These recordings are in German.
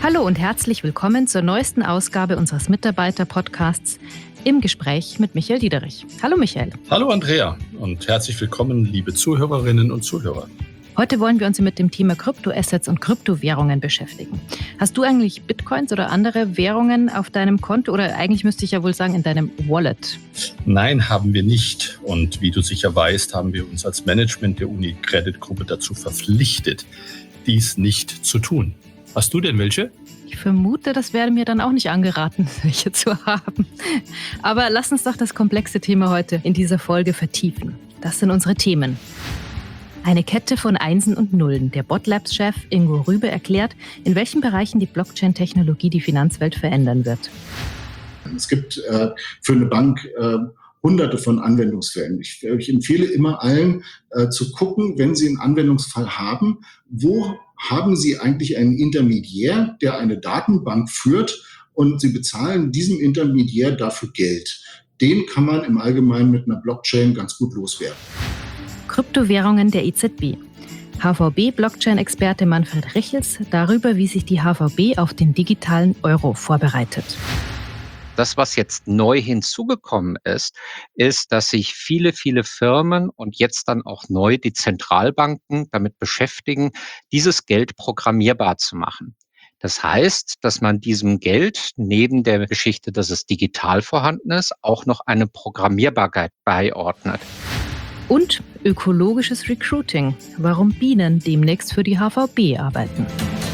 Hallo und herzlich willkommen zur neuesten Ausgabe unseres Mitarbeiter-Podcasts im Gespräch mit Michael Diederich. Hallo Michael. Hallo Andrea und herzlich willkommen, liebe Zuhörerinnen und Zuhörer. Heute wollen wir uns mit dem Thema Kryptoassets und Kryptowährungen beschäftigen. Hast du eigentlich Bitcoins oder andere Währungen auf deinem Konto oder eigentlich müsste ich ja wohl sagen in deinem Wallet? Nein, haben wir nicht. Und wie du sicher weißt, haben wir uns als Management der UniCredit-Gruppe dazu verpflichtet, dies nicht zu tun. Hast du denn welche? Ich vermute, das wäre mir dann auch nicht angeraten, welche zu haben. Aber lass uns doch das komplexe Thema heute in dieser Folge vertiefen. Das sind unsere Themen. Eine Kette von Einsen und Nullen. Der Botlabs-Chef Ingo Rübe erklärt, in welchen Bereichen die Blockchain-Technologie die Finanzwelt verändern wird. Es gibt für eine Bank hunderte von Anwendungsfällen. Ich empfehle immer allen zu gucken, wenn sie einen Anwendungsfall haben, wo haben sie eigentlich einen Intermediär, der eine Datenbank führt und sie bezahlen diesem Intermediär dafür Geld. Den kann man im Allgemeinen mit einer Blockchain ganz gut loswerden. Kryptowährungen der EZB. HVB-Blockchain-Experte Manfred Richels darüber, wie sich die HVB auf den digitalen Euro vorbereitet. Das, was jetzt neu hinzugekommen ist, dass sich viele Firmen und jetzt dann auch neu die Zentralbanken damit beschäftigen, dieses Geld programmierbar zu machen. Das heißt, dass man diesem Geld neben der Geschichte, dass es digital vorhanden ist, auch noch eine Programmierbarkeit beiordnet. Und ökologisches Recruiting. Warum Bienen demnächst für die HVB arbeiten.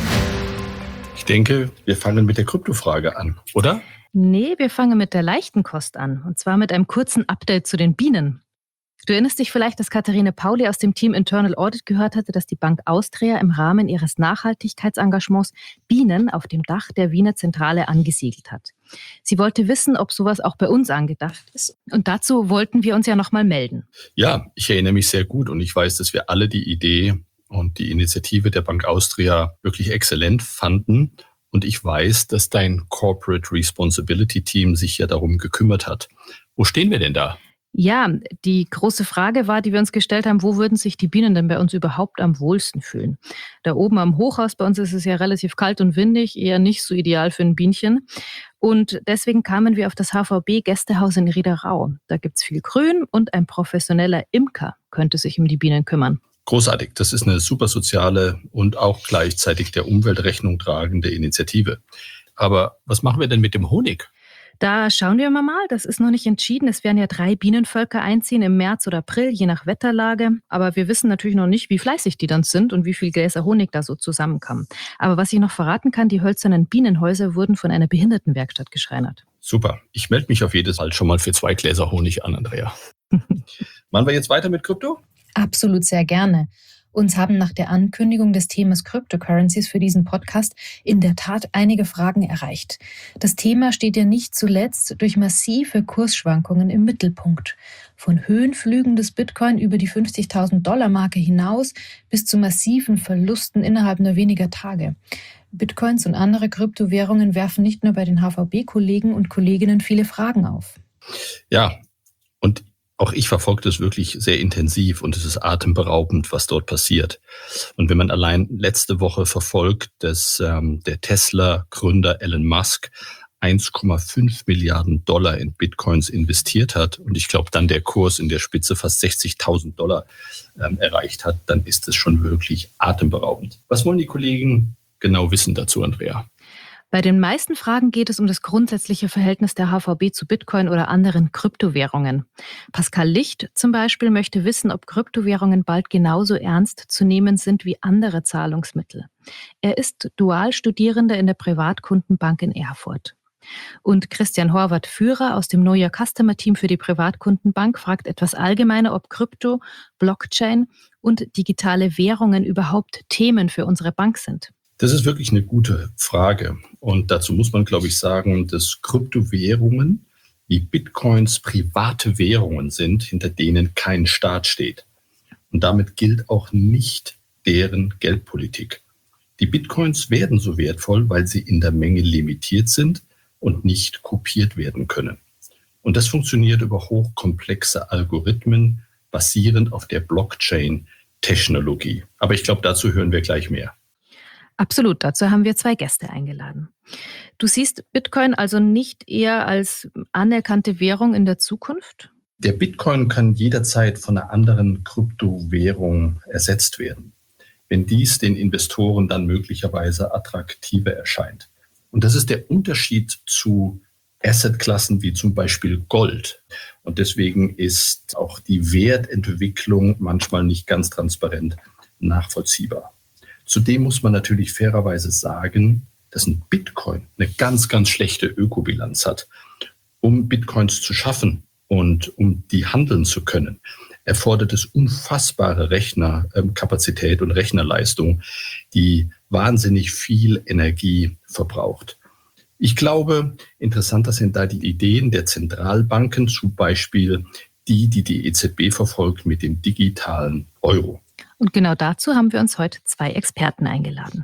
Ich denke, wir fangen mit der Kryptofrage an, oder? Nee, wir fangen mit der leichten Kost an. Und zwar mit einem kurzen Update zu den Bienen. Du erinnerst dich vielleicht, dass Katharine Pauli aus dem Team Internal Audit gehört hatte, dass die Bank Austria im Rahmen ihres Nachhaltigkeitsengagements Bienen auf dem Dach der Wiener Zentrale angesiedelt hat. Sie wollte wissen, ob sowas auch bei uns angedacht ist. Und dazu wollten wir uns ja nochmal melden. Ja, ich erinnere mich sehr gut und ich weiß, dass wir alle die Idee und die Initiative der Bank Austria wirklich exzellent fanden. Und ich weiß, dass dein Corporate Responsibility Team sich ja darum gekümmert hat. Wo stehen wir denn da? Ja, die große Frage war, die wir uns gestellt haben, wo würden sich die Bienen denn bei uns überhaupt am wohlsten fühlen? Da oben am Hochhaus bei uns ist es ja relativ kalt und windig, eher nicht so ideal für ein Bienchen. Und deswegen kamen wir auf das HVB-Gästehaus in Riederau. Da gibt's viel Grün und ein professioneller Imker könnte sich um die Bienen kümmern. Großartig, das ist eine super soziale und auch gleichzeitig der Umwelt Rechnung tragende Initiative. Aber was machen wir denn mit dem Honig? Da schauen wir mal, das ist noch nicht entschieden. Es werden ja 3 Bienenvölker einziehen im März oder April, je nach Wetterlage. Aber wir wissen natürlich noch nicht, wie fleißig die dann sind und wie viel Gläser Honig da so zusammenkommen. Aber was ich noch verraten kann, die hölzernen Bienenhäuser wurden von einer Behindertenwerkstatt geschreinert. Super, ich melde mich auf jedes Fall schon mal für 2 Gläser Honig an, Andrea. Machen wir jetzt weiter mit Krypto? Absolut sehr gerne. Uns haben nach der Ankündigung des Themas Cryptocurrencies für diesen Podcast in der Tat einige Fragen erreicht. Das Thema steht ja nicht zuletzt durch massive Kursschwankungen im Mittelpunkt. Von Höhenflügen des Bitcoin über die $50.000-Marke hinaus bis zu massiven Verlusten innerhalb nur weniger Tage. Bitcoins und andere Kryptowährungen werfen nicht nur bei den HVB-Kollegen und Kolleginnen viele Fragen auf. Ja, und auch ich verfolge das wirklich sehr intensiv und es ist atemberaubend, was dort passiert. Und wenn man allein letzte Woche verfolgt, dass der Tesla-Gründer Elon Musk 1,5 Milliarden Dollar in Bitcoins investiert hat und ich glaube dann der Kurs in der Spitze fast $60.000 erreicht hat, dann ist es schon wirklich atemberaubend. Was wollen die Kollegen genau wissen dazu, Andrea? Bei den meisten Fragen geht es um das grundsätzliche Verhältnis der HVB zu Bitcoin oder anderen Kryptowährungen. Pascal Licht zum Beispiel möchte wissen, ob Kryptowährungen bald genauso ernst zu nehmen sind wie andere Zahlungsmittel. Er ist Dualstudierender in der Privatkundenbank in Erfurt. Und Christian Horvath, Führer aus dem Know Your Customer Team für die Privatkundenbank, fragt etwas allgemeiner, ob Krypto, Blockchain und digitale Währungen überhaupt Themen für unsere Bank sind. Das ist wirklich eine gute Frage. Und dazu muss man, glaube ich, sagen, dass Kryptowährungen wie Bitcoins private Währungen sind, hinter denen kein Staat steht. Und damit gilt auch nicht deren Geldpolitik. Die Bitcoins werden so wertvoll, weil sie in der Menge limitiert sind und nicht kopiert werden können. Und das funktioniert über hochkomplexe Algorithmen, basierend auf der Blockchain-Technologie. Aber ich glaube, dazu hören wir gleich mehr. Absolut, dazu haben wir 2 Gäste eingeladen. Du siehst Bitcoin also nicht eher als anerkannte Währung in der Zukunft? Der Bitcoin kann jederzeit von einer anderen Kryptowährung ersetzt werden, wenn dies den Investoren dann möglicherweise attraktiver erscheint. Und das ist der Unterschied zu Assetklassen wie zum Beispiel Gold. Und deswegen ist auch die Wertentwicklung manchmal nicht ganz transparent nachvollziehbar. Zudem muss man natürlich fairerweise sagen, dass ein Bitcoin eine ganz, ganz schlechte Ökobilanz hat. Um Bitcoins zu schaffen und um die handeln zu können, erfordert es unfassbare Rechnerkapazität und Rechnerleistung, die wahnsinnig viel Energie verbraucht. Ich glaube, interessanter sind da die Ideen der Zentralbanken, zum Beispiel die EZB verfolgt mit dem digitalen Euro. Und genau dazu haben wir uns heute 2 Experten eingeladen.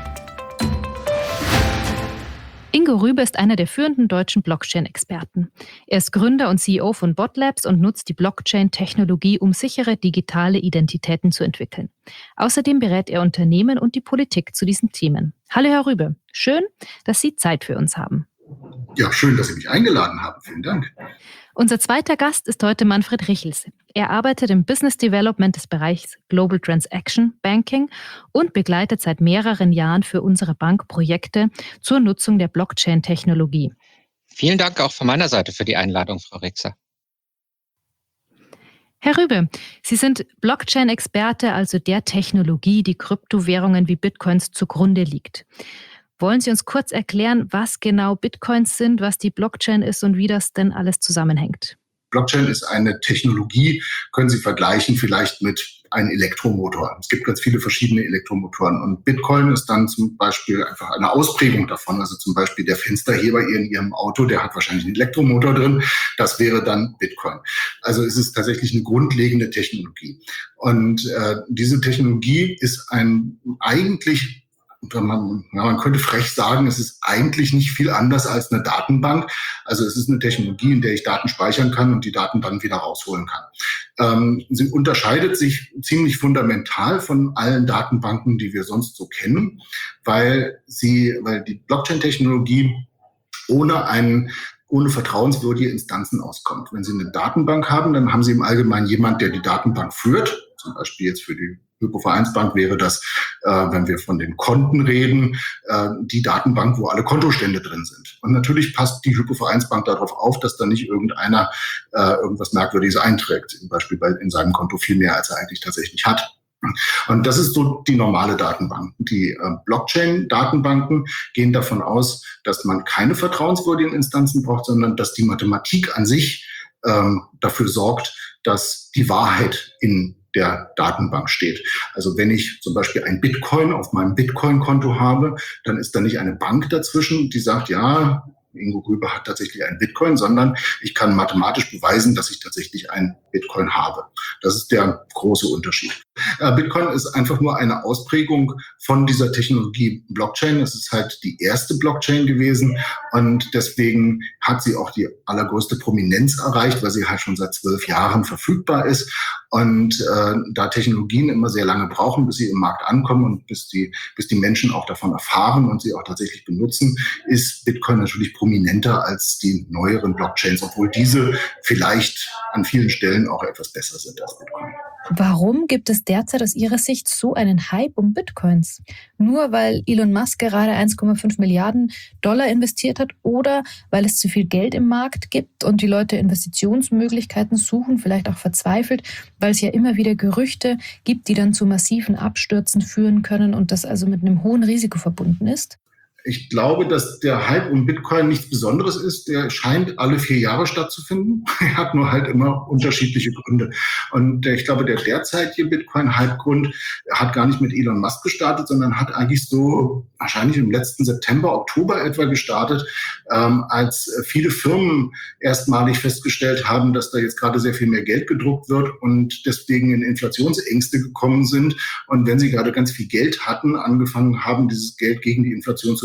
Ingo Rübe ist einer der führenden deutschen Blockchain-Experten. Er ist Gründer und CEO von BotLabs und nutzt die Blockchain-Technologie, um sichere digitale Identitäten zu entwickeln. Außerdem berät er Unternehmen und die Politik zu diesen Themen. Hallo Herr Rübe, schön, dass Sie Zeit für uns haben. Ja, schön, dass Sie mich eingeladen haben. Vielen Dank. Unser zweiter Gast ist heute Manfred Richels. Er arbeitet im Business Development des Bereichs Global Transaction Banking und begleitet seit mehreren Jahren für unsere Bank Projekte zur Nutzung der Blockchain-Technologie. Vielen Dank auch von meiner Seite für die Einladung, Frau Rixer. Herr Rübe, Sie sind Blockchain-Experte, also der Technologie, die Kryptowährungen wie Bitcoins zugrunde liegt. Wollen Sie uns kurz erklären, was genau Bitcoins sind, was die Blockchain ist und wie das denn alles zusammenhängt? Blockchain ist eine Technologie, können Sie vergleichen vielleicht mit einem Elektromotor. Es gibt ganz viele verschiedene Elektromotoren und Bitcoin ist dann zum Beispiel einfach eine Ausprägung davon. Also zum Beispiel der Fensterheber in Ihrem Auto, der hat wahrscheinlich einen Elektromotor drin. Das wäre dann Bitcoin. Also es ist tatsächlich eine grundlegende Technologie. Und diese Technologie ist man könnte frech sagen, es ist eigentlich nicht viel anders als eine Datenbank. Also es ist eine Technologie, in der ich Daten speichern kann und die Daten dann wieder rausholen kann. Sie unterscheidet sich ziemlich fundamental von allen Datenbanken, die wir sonst so kennen, weil die Blockchain-Technologie ohne vertrauenswürdige Instanzen auskommt. Wenn Sie eine Datenbank haben, dann haben Sie im Allgemeinen jemand, der die Datenbank führt. Zum Beispiel jetzt für die Hypovereinsbank wäre das, wenn wir von den Konten reden, die Datenbank, wo alle Kontostände drin sind. Und natürlich passt die Hypovereinsbank darauf auf, dass da nicht irgendeiner irgendwas Merkwürdiges einträgt. Zum Beispiel in seinem Konto viel mehr, als er eigentlich tatsächlich hat. Und das ist so die normale Datenbank. Die Blockchain-Datenbanken gehen davon aus, dass man keine vertrauenswürdigen Instanzen braucht, sondern dass die Mathematik an sich dafür sorgt, dass die Wahrheit in der Datenbank steht. Also wenn ich zum Beispiel ein Bitcoin auf meinem Bitcoin-Konto habe, dann ist da nicht eine Bank dazwischen, die sagt, ja, Ingo Rübe hat tatsächlich einen Bitcoin, sondern ich kann mathematisch beweisen, dass ich tatsächlich einen Bitcoin habe. Das ist der große Unterschied. Bitcoin ist einfach nur eine Ausprägung von dieser Technologie Blockchain. Es ist halt die erste Blockchain gewesen und deswegen hat sie auch die allergrößte Prominenz erreicht, weil sie halt schon seit 12 Jahren verfügbar ist. Und da Technologien immer sehr lange brauchen, bis sie im Markt ankommen und bis die Menschen auch davon erfahren und sie auch tatsächlich benutzen, ist Bitcoin natürlich prominenter als die neueren Blockchains, obwohl diese vielleicht an vielen Stellen auch etwas besser sind als Bitcoin. Warum gibt es derzeit aus Ihrer Sicht so einen Hype um Bitcoins? Nur weil Elon Musk gerade 1,5 Milliarden Dollar investiert hat oder weil es zu viel Geld im Markt gibt und die Leute Investitionsmöglichkeiten suchen, vielleicht auch verzweifelt, weil es ja immer wieder Gerüchte gibt, die dann zu massiven Abstürzen führen können und das also mit einem hohen Risiko verbunden ist? Ich glaube, dass der Hype um Bitcoin nichts Besonderes ist. Der scheint alle 4 Jahre stattzufinden. Er hat nur halt immer unterschiedliche Gründe. Und ich glaube, der derzeitige Bitcoin-Hype-Grund hat gar nicht mit Elon Musk gestartet, sondern hat eigentlich so wahrscheinlich im letzten September, Oktober etwa gestartet, als viele Firmen erstmalig festgestellt haben, dass da jetzt gerade sehr viel mehr Geld gedruckt wird und deswegen in Inflationsängste gekommen sind. Und wenn sie gerade ganz viel Geld hatten, angefangen haben, dieses Geld gegen die Inflation zu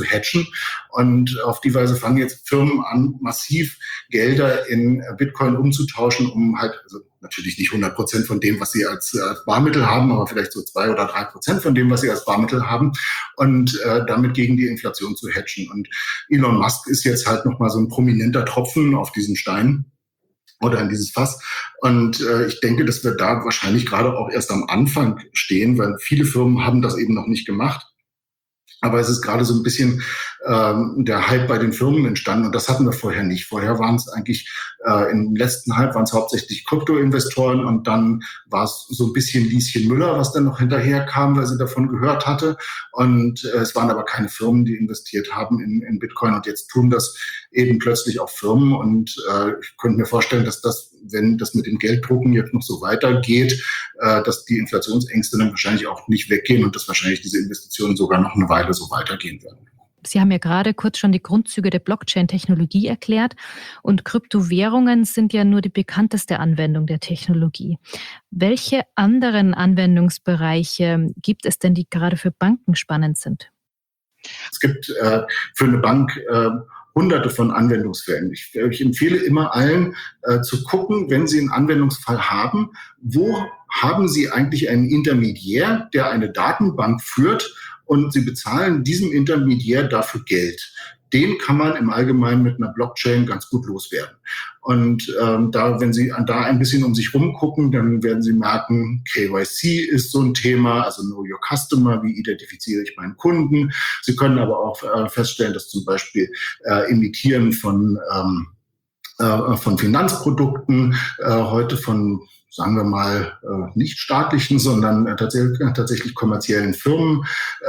hedgen. Und auf die Weise fangen jetzt Firmen an, massiv Gelder in Bitcoin umzutauschen, um halt, also natürlich nicht 100% von dem, was sie als Barmittel haben, aber vielleicht so 2 oder 3% von dem, was sie als Barmittel haben, und damit gegen die Inflation zu hedgen. Und Elon Musk ist jetzt halt nochmal so ein prominenter Tropfen auf diesen Stein oder in dieses Fass. Und ich denke, dass wir da wahrscheinlich gerade auch erst am Anfang stehen, weil viele Firmen haben das eben noch nicht gemacht. Aber es ist gerade so ein bisschen der Hype bei den Firmen entstanden, und das hatten wir vorher nicht. Vorher waren es eigentlich, im letzten Hype waren es hauptsächlich Krypto-Investoren, und dann war es so ein bisschen Lieschen Müller, was dann noch hinterher kam, weil sie davon gehört hatte. Und es waren aber keine Firmen, die investiert haben in Bitcoin, und jetzt tun das eben plötzlich auch Firmen. Und ich könnte mir vorstellen, dass das, wenn das mit dem Gelddrucken jetzt noch so weitergeht, dass die Inflationsängste dann wahrscheinlich auch nicht weggehen und dass wahrscheinlich diese Investitionen sogar noch eine Weile so weitergehen werden. Sie haben ja gerade kurz schon die Grundzüge der Blockchain-Technologie erklärt, und Kryptowährungen sind ja nur die bekannteste Anwendung der Technologie. Welche anderen Anwendungsbereiche gibt es denn, die gerade für Banken spannend sind? Es gibt für eine Bank hunderte von Anwendungsfällen. Ich empfehle immer allen zu gucken, wenn sie einen Anwendungsfall haben, wo haben sie eigentlich einen Intermediär, der eine Datenbank führt, und sie bezahlen diesem Intermediär dafür Geld. Den kann man im Allgemeinen mit einer Blockchain ganz gut loswerden. Und wenn Sie da ein bisschen um sich rumgucken, dann werden Sie merken, KYC ist so ein Thema, also Know Your Customer, wie identifiziere ich meinen Kunden. Sie können aber auch feststellen, dass zum Beispiel Emittieren von Finanzprodukten heute von, sagen wir mal, nicht staatlichen, sondern tatsächlich kommerziellen Firmen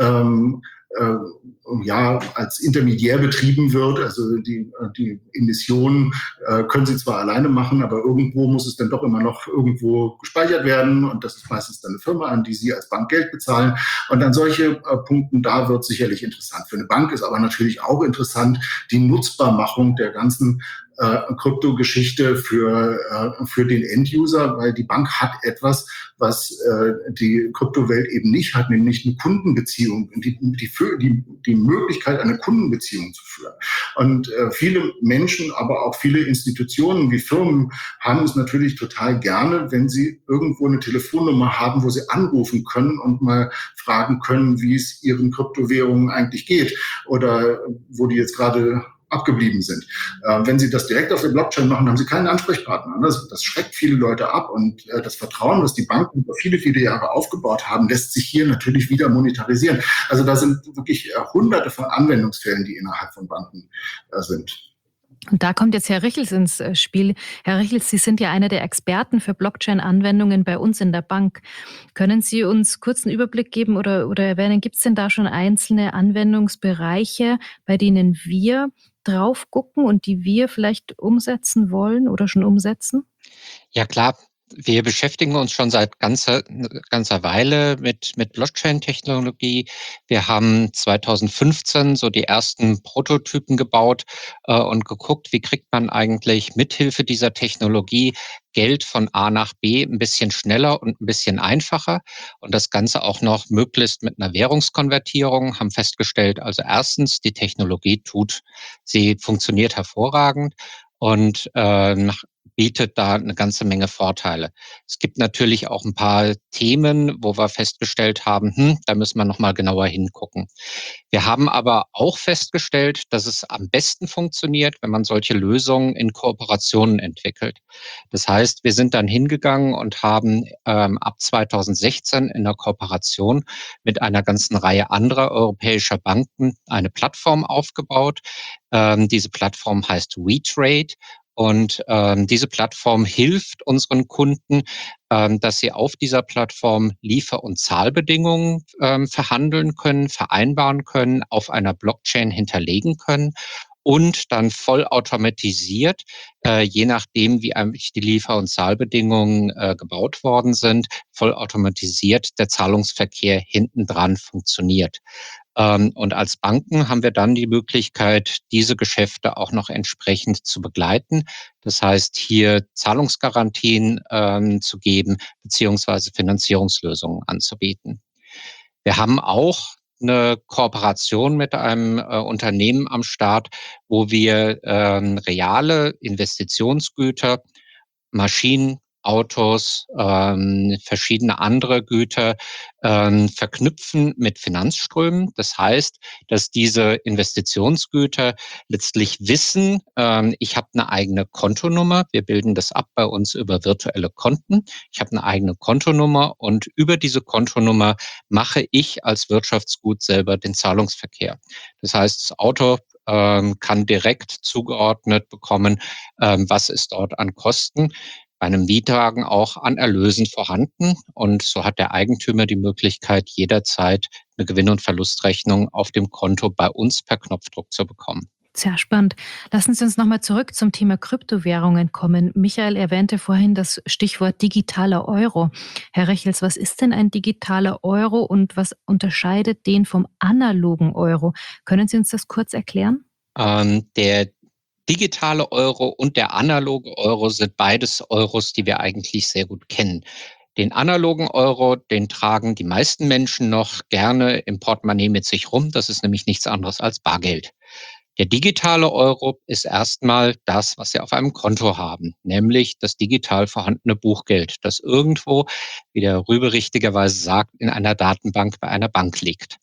als Intermediär betrieben wird. Also die Emissionen können sie zwar alleine machen, aber irgendwo muss es dann doch immer noch irgendwo gespeichert werden, und das ist meistens dann eine Firma, an die Sie als Bank Geld bezahlen. Und an solche Punkten, da wird sicherlich interessant. Für eine Bank ist aber natürlich auch interessant die Nutzbarmachung der ganzen Kryptogeschichte für den Enduser, weil die Bank hat etwas, was die Kryptowelt eben nicht hat, nämlich eine Kundenbeziehung, die Möglichkeit, eine Kundenbeziehung zu führen. Und viele Menschen, aber auch viele Institutionen wie Firmen haben es natürlich total gerne, wenn sie irgendwo eine Telefonnummer haben, wo sie anrufen können und mal fragen können, wie es ihren Kryptowährungen eigentlich geht oder wo die jetzt gerade abgeblieben sind. Wenn Sie das direkt auf der Blockchain machen, haben Sie keinen Ansprechpartner. Das schreckt viele Leute ab, und das Vertrauen, das die Banken über viele, viele Jahre aufgebaut haben, lässt sich hier natürlich wieder monetarisieren. Also da sind wirklich hunderte von Anwendungsfällen, die innerhalb von Banken sind. Und da kommt jetzt Herr Richels ins Spiel. Herr Richels, Sie sind ja einer der Experten für Blockchain-Anwendungen bei uns in der Bank. Können Sie uns kurz einen Überblick geben oder erwähnen, gibt es denn da schon einzelne Anwendungsbereiche, bei denen wir drauf gucken und die wir vielleicht umsetzen wollen oder schon umsetzen? Ja, klar. Wir beschäftigen uns schon seit ganzer Weile mit Blockchain-Technologie. Wir haben 2015 so die ersten Prototypen gebaut und geguckt, wie kriegt man eigentlich mithilfe dieser Technologie Geld von A nach B ein bisschen schneller und ein bisschen einfacher, und das Ganze auch noch möglichst mit einer Währungskonvertierung. Haben festgestellt, also erstens, die Technologie sie funktioniert hervorragend und bietet da eine ganze Menge Vorteile. Es gibt natürlich auch ein paar Themen, wo wir festgestellt haben, da müssen wir noch mal genauer hingucken. Wir haben aber auch festgestellt, dass es am besten funktioniert, wenn man solche Lösungen in Kooperationen entwickelt. Das heißt, wir sind dann hingegangen und haben ab 2016 in der Kooperation mit einer ganzen Reihe anderer europäischer Banken eine Plattform aufgebaut. Diese Plattform heißt WeTrade. Und diese Plattform hilft unseren Kunden, dass sie auf dieser Plattform Liefer- und Zahlbedingungen verhandeln können, vereinbaren können, auf einer Blockchain hinterlegen können und dann vollautomatisiert, je nachdem, wie eigentlich die Liefer- und Zahlbedingungen gebaut worden sind, vollautomatisiert der Zahlungsverkehr hintendran funktioniert. Und als Banken haben wir dann die Möglichkeit, diese Geschäfte auch noch entsprechend zu begleiten. Das heißt, hier Zahlungsgarantien zu geben, beziehungsweise Finanzierungslösungen anzubieten. Wir haben auch eine Kooperation mit einem Unternehmen am Start, wo wir reale Investitionsgüter, Maschinen, Autos, verschiedene andere Güter verknüpfen mit Finanzströmen. Das heißt, dass diese Investitionsgüter letztlich wissen, ich habe eine eigene Kontonummer. Wir bilden das ab bei uns über virtuelle Konten. Ich habe eine eigene Kontonummer und über diese Kontonummer mache ich als Wirtschaftsgut selber den Zahlungsverkehr. Das heißt, das Auto kann direkt zugeordnet bekommen, was ist dort an Kosten, bei einem Mietwagen auch an Erlösen vorhanden. Und so hat der Eigentümer die Möglichkeit, jederzeit eine Gewinn- und Verlustrechnung auf dem Konto bei uns per Knopfdruck zu bekommen. Sehr spannend. Lassen Sie uns nochmal zurück zum Thema Kryptowährungen kommen. Michael erwähnte vorhin das Stichwort digitaler Euro. Herr Rechels, was ist denn ein digitaler Euro und was unterscheidet den vom analogen Euro? Können Sie uns das kurz erklären? Der digitale Euro und der analoge Euro sind beides Euros, die wir eigentlich sehr gut kennen. Den analogen Euro, den tragen die meisten Menschen noch gerne im Portemonnaie mit sich rum. Das ist nämlich nichts anderes als Bargeld. Der digitale Euro ist erstmal das, was Sie auf einem Konto haben, nämlich das digital vorhandene Buchgeld, das irgendwo, wie der Rübe richtigerweise sagt, in einer Datenbank bei einer Bank liegt.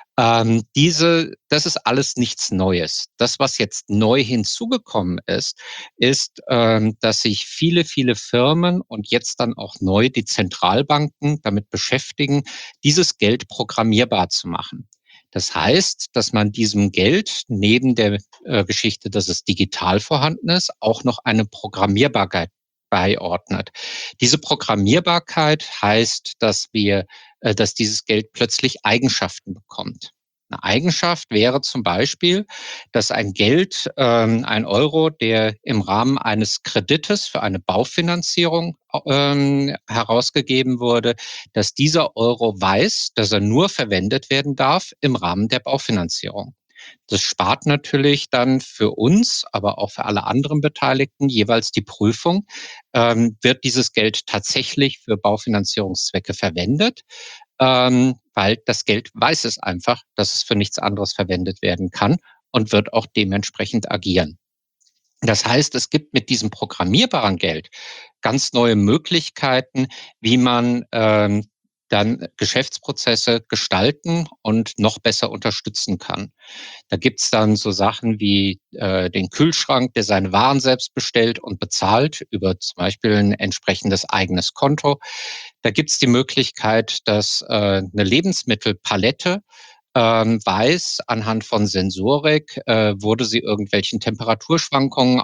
Das ist alles nichts Neues. Das, was jetzt neu hinzugekommen ist, dass sich viele, viele Firmen und jetzt dann auch neu die Zentralbanken damit beschäftigen, dieses Geld programmierbar zu machen. Das heißt, dass man diesem Geld neben der Geschichte, dass es digital vorhanden ist, auch noch eine Programmierbarkeit beiordnet. Diese Programmierbarkeit heißt, dass dieses Geld plötzlich Eigenschaften bekommt. Eine Eigenschaft wäre zum Beispiel, dass ein Geld, ein Euro, der im Rahmen eines Kredites für eine Baufinanzierung herausgegeben wurde, dass dieser Euro weiß, dass er nur verwendet werden darf im Rahmen der Baufinanzierung. Das spart natürlich dann für uns, aber auch für alle anderen Beteiligten jeweils die Prüfung, wird dieses Geld tatsächlich für Baufinanzierungszwecke verwendet, weil das Geld weiß es einfach, dass es für nichts anderes verwendet werden kann und wird auch dementsprechend agieren. Das heißt, es gibt mit diesem programmierbaren Geld ganz neue Möglichkeiten, wie man dann Geschäftsprozesse gestalten und noch besser unterstützen kann. Da gibt's dann so Sachen wie den Kühlschrank, der seine Waren selbst bestellt und bezahlt über zum Beispiel ein entsprechendes eigenes Konto. Da gibt's die Möglichkeit, dass eine Lebensmittelpalette weiß, anhand von Sensorik wurde sie irgendwelchen Temperaturschwankungen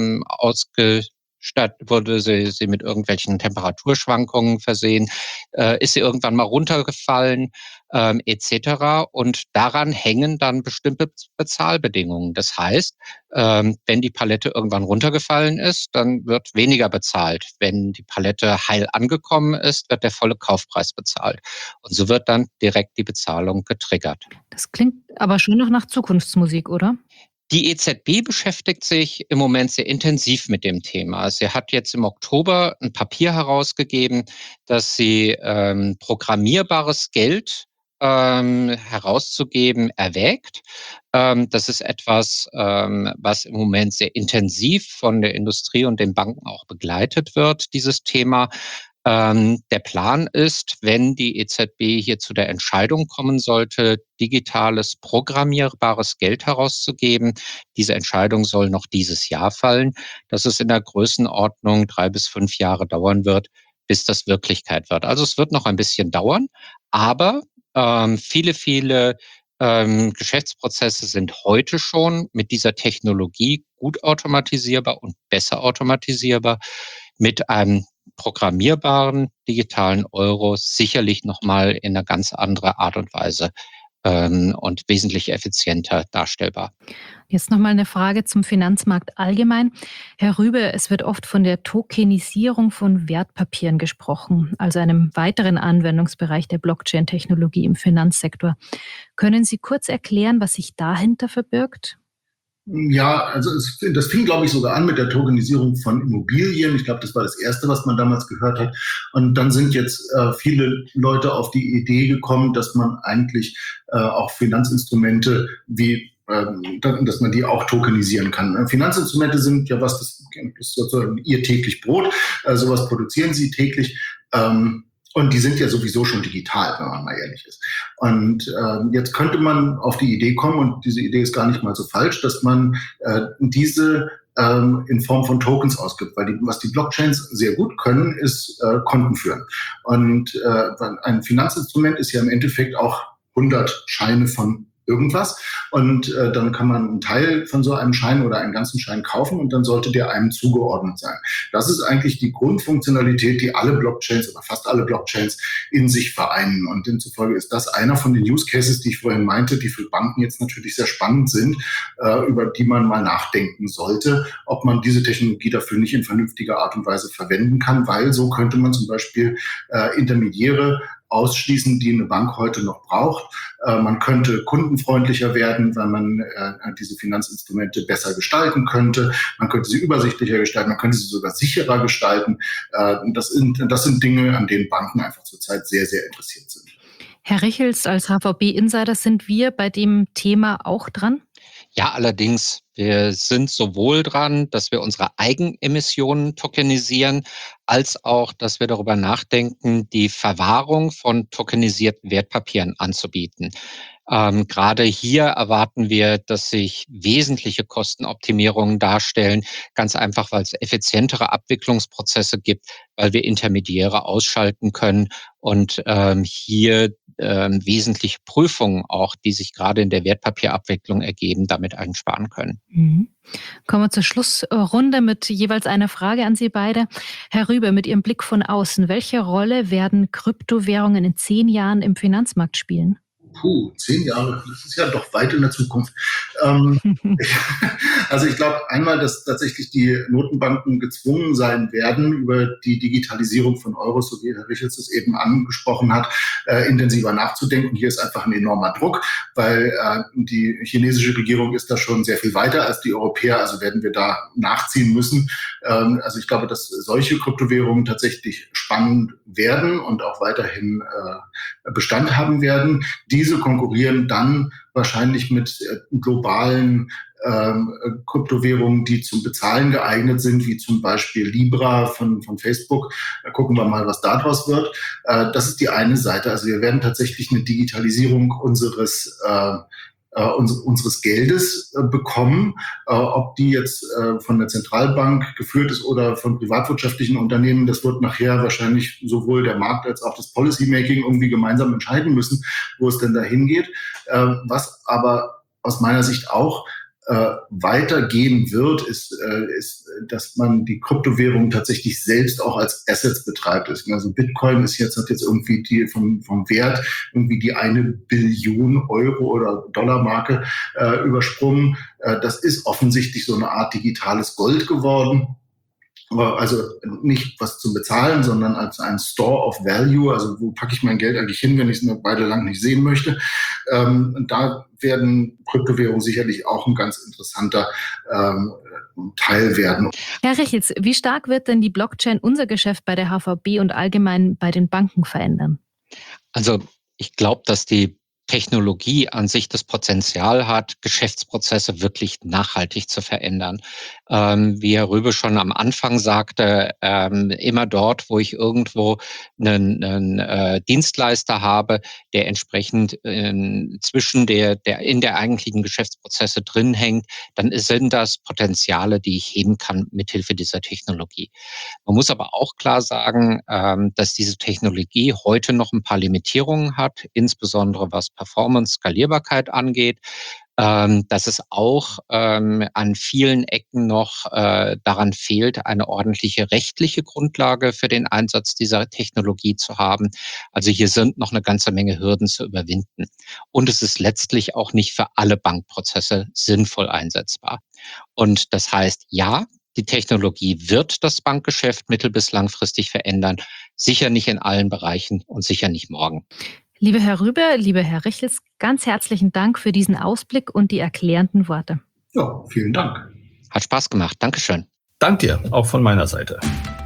wurde sie mit irgendwelchen Temperaturschwankungen versehen, ist sie irgendwann mal runtergefallen, etc. Und daran hängen dann bestimmte Bezahlbedingungen. Das heißt, wenn die Palette irgendwann runtergefallen ist, dann wird weniger bezahlt. Wenn die Palette heil angekommen ist, wird der volle Kaufpreis bezahlt. Und so wird dann direkt die Bezahlung getriggert. Das klingt aber schon noch nach Zukunftsmusik, oder? Die EZB beschäftigt sich im Moment sehr intensiv mit dem Thema. Sie hat jetzt im Oktober ein Papier herausgegeben, dass sie programmierbares Geld herauszugeben erwägt. Das ist etwas, was im Moment sehr intensiv von der Industrie und den Banken auch begleitet wird, dieses Thema. Der Plan ist, wenn die EZB hier zu der Entscheidung kommen sollte, digitales, programmierbares Geld herauszugeben, diese Entscheidung soll noch dieses Jahr fallen, dass es in der Größenordnung 3 bis 5 Jahre dauern wird, bis das Wirklichkeit wird. Also es wird noch ein bisschen dauern, aber viele Geschäftsprozesse sind heute schon mit dieser Technologie gut automatisierbar und besser automatisierbar. Mit einem programmierbaren digitalen Euro sicherlich nochmal in einer ganz anderen Art und Weise und wesentlich effizienter darstellbar. Jetzt nochmal eine Frage zum Finanzmarkt allgemein. Herr Rübe, es wird oft von der Tokenisierung von Wertpapieren gesprochen, also einem weiteren Anwendungsbereich der Blockchain-Technologie im Finanzsektor. Können Sie kurz erklären, was sich dahinter verbirgt? Ja, also das fing, glaube ich, sogar an mit der Tokenisierung von Immobilien. Ich glaube, das war das Erste, was man damals gehört hat. Und dann sind jetzt viele Leute auf die Idee gekommen, dass man eigentlich auch Finanzinstrumente wie dass man die auch tokenisieren kann. Finanzinstrumente sind ja das ist sozusagen ihr täglich Brot. Sowas produzieren sie täglich. Und die sind ja sowieso schon digital, wenn man mal ehrlich ist. Und jetzt könnte man auf die Idee kommen, und diese Idee ist gar nicht mal so falsch, dass man diese in Form von Tokens ausgibt. Weil was die Blockchains sehr gut können, ist Konten führen. Und ein Finanzinstrument ist ja im Endeffekt auch 100 Scheine von irgendwas. Und dann kann man einen Teil von so einem Schein oder einen ganzen Schein kaufen und dann sollte der einem zugeordnet sein. Das ist eigentlich die Grundfunktionalität, die alle Blockchains oder fast alle Blockchains in sich vereinen. Und demzufolge ist das einer von den Use Cases, die ich vorhin meinte, die für Banken jetzt natürlich sehr spannend sind, über die man mal nachdenken sollte, ob man diese Technologie dafür nicht in vernünftiger Art und Weise verwenden kann, weil so könnte man zum Beispiel Intermediäre ausschließen, die eine Bank heute noch braucht. Man könnte kundenfreundlicher werden, weil man diese Finanzinstrumente besser gestalten könnte. Man könnte sie übersichtlicher gestalten, man könnte sie sogar sicherer gestalten. Das sind Dinge, an denen Banken einfach zurzeit sehr, sehr interessiert sind. Herr Richels, als HVB-Insider sind wir bei dem Thema auch dran? Ja, allerdings, wir sind sowohl dran, dass wir unsere Eigenemissionen tokenisieren, als auch, dass wir darüber nachdenken, die Verwahrung von tokenisierten Wertpapieren anzubieten. Gerade hier erwarten wir, dass sich wesentliche Kostenoptimierungen darstellen, ganz einfach, weil es effizientere Abwicklungsprozesse gibt, weil wir Intermediäre ausschalten können und hier wesentliche Prüfungen auch, die sich gerade in der Wertpapierabwicklung ergeben, damit einsparen können. Mhm. Kommen wir zur Schlussrunde mit jeweils einer Frage an Sie beide. Herr Rübe, mit Ihrem Blick von außen, welche Rolle werden Kryptowährungen in 10 Jahren im Finanzmarkt spielen? 10 Jahre, das ist ja doch weit in der Zukunft. Also ich glaube einmal, dass tatsächlich die Notenbanken gezwungen sein werden, über die Digitalisierung von Euros, so wie Herr Richels es eben angesprochen hat, intensiver nachzudenken. Hier ist einfach ein enormer Druck, weil die chinesische Regierung ist da schon sehr viel weiter als die Europäer, also werden wir da nachziehen müssen. Also ich glaube, dass solche Kryptowährungen tatsächlich spannend werden und auch weiterhin Bestand haben werden. Diese konkurrieren dann wahrscheinlich mit globalen Kryptowährungen, die zum Bezahlen geeignet sind, wie zum Beispiel Libra von Facebook. Da gucken wir mal, was daraus wird. Das ist die eine Seite. Also wir werden tatsächlich eine Digitalisierung unseres Geldes bekommen. Ob die jetzt von der Zentralbank geführt ist oder von privatwirtschaftlichen Unternehmen, das wird nachher wahrscheinlich sowohl der Markt als auch das Policymaking irgendwie gemeinsam entscheiden müssen, wo es denn dahin geht. Was aber aus meiner Sicht auch weitergehen wird, ist, dass man die Kryptowährung tatsächlich selbst auch als Assets betreibt. Also Bitcoin hat jetzt irgendwie vom Wert irgendwie die 1 Billion Euro oder Dollar-Marke übersprungen. Das ist offensichtlich so eine Art digitales Gold geworden. Also nicht was zum Bezahlen, sondern als ein Store of Value. Also wo packe ich mein Geld eigentlich hin, wenn ich es eine Weile lang nicht sehen möchte? Da werden Kryptowährungen sicherlich auch ein ganz interessanter Teil werden. Herr Richels, wie stark wird denn die Blockchain unser Geschäft bei der HVB und allgemein bei den Banken verändern? Also ich glaube, dass die Technologie an sich das Potenzial hat, Geschäftsprozesse wirklich nachhaltig zu verändern. Wie Herr Rübe schon am Anfang sagte, immer dort, wo ich irgendwo einen Dienstleister habe, der entsprechend zwischen der in der eigentlichen Geschäftsprozesse drin hängt, dann sind das Potenziale, die ich heben kann mithilfe dieser Technologie. Man muss aber auch klar sagen, dass diese Technologie heute noch ein paar Limitierungen hat, insbesondere was Performance, Skalierbarkeit angeht, dass es auch an vielen Ecken noch daran fehlt, eine ordentliche rechtliche Grundlage für den Einsatz dieser Technologie zu haben. Also hier sind noch eine ganze Menge Hürden zu überwinden. Und es ist letztlich auch nicht für alle Bankprozesse sinnvoll einsetzbar. Und das heißt, ja, die Technologie wird das Bankgeschäft mittel- bis langfristig verändern, sicher nicht in allen Bereichen und sicher nicht morgen. Lieber Herr Rübe, lieber Herr Richels, ganz herzlichen Dank für diesen Ausblick und die erklärenden Worte. Ja, vielen Dank. Hat Spaß gemacht. Dankeschön. Dank dir, auch von meiner Seite.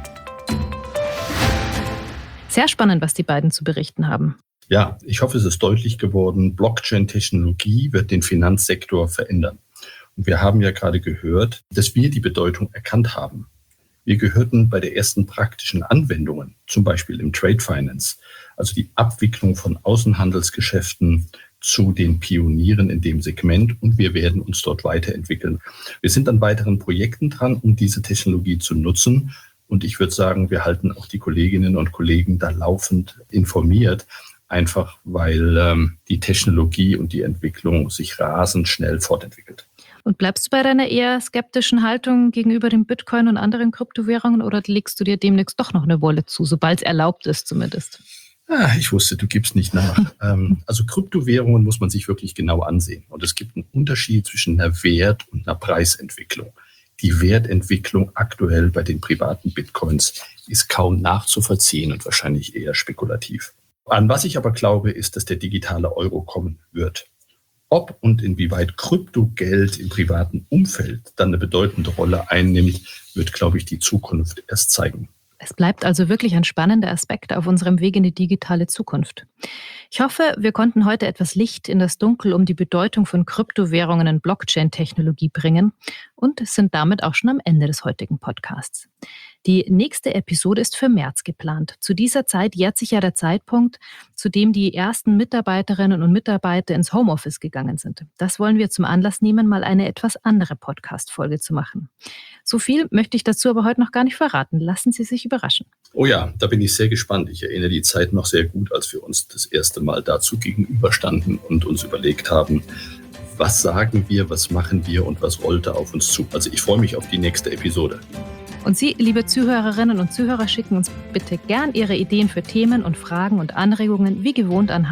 Sehr spannend, was die beiden zu berichten haben. Ja, ich hoffe, es ist deutlich geworden, Blockchain-Technologie wird den Finanzsektor verändern. Und wir haben ja gerade gehört, dass wir die Bedeutung erkannt haben. Wir gehörten bei der ersten praktischen Anwendungen, zum Beispiel im Trade Finance, also die Abwicklung von Außenhandelsgeschäften, zu den Pionieren in dem Segment, und wir werden uns dort weiterentwickeln. Wir sind an weiteren Projekten dran, um diese Technologie zu nutzen. Und ich würde sagen, wir halten auch die Kolleginnen und Kollegen da laufend informiert, einfach weil die Technologie und die Entwicklung sich rasend schnell fortentwickelt. Und bleibst du bei deiner eher skeptischen Haltung gegenüber dem Bitcoin und anderen Kryptowährungen oder legst du dir demnächst doch noch eine Wallet zu, sobald es erlaubt ist zumindest? Ich wusste, du gibst nicht nach. Also Kryptowährungen muss man sich wirklich genau ansehen. Und es gibt einen Unterschied zwischen einer Wert- und einer Preisentwicklung. Die Wertentwicklung aktuell bei den privaten Bitcoins ist kaum nachzuvollziehen und wahrscheinlich eher spekulativ. An was ich aber glaube, ist, dass der digitale Euro kommen wird. Ob und inwieweit Kryptogeld im privaten Umfeld dann eine bedeutende Rolle einnimmt, wird, glaube ich, die Zukunft erst zeigen. Es bleibt also wirklich ein spannender Aspekt auf unserem Weg in die digitale Zukunft. Ich hoffe, wir konnten heute etwas Licht in das Dunkel um die Bedeutung von Kryptowährungen und Blockchain-Technologie bringen und sind damit auch schon am Ende des heutigen Podcasts. Die nächste Episode ist für März geplant. Zu dieser Zeit jährt sich ja der Zeitpunkt, zu dem die ersten Mitarbeiterinnen und Mitarbeiter ins Homeoffice gegangen sind. Das wollen wir zum Anlass nehmen, mal eine etwas andere Podcast-Folge zu machen. So viel möchte ich dazu aber heute noch gar nicht verraten. Lassen Sie sich überraschen. Oh ja, da bin ich sehr gespannt. Ich erinnere die Zeit noch sehr gut, als wir uns das erste Mal dazu gegenüberstanden und uns überlegt haben, was sagen wir, was machen wir und was rollte auf uns zu. Also ich freue mich auf die nächste Episode. Und Sie, liebe Zuhörerinnen und Zuhörer, schicken uns bitte gern Ihre Ideen für Themen und Fragen und Anregungen wie gewohnt an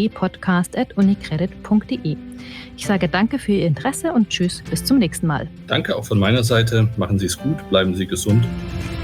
hvbpodcast@unicredit.de. Ich sage danke für Ihr Interesse und tschüss, bis zum nächsten Mal. Danke auch von meiner Seite. Machen Sie es gut, bleiben Sie gesund.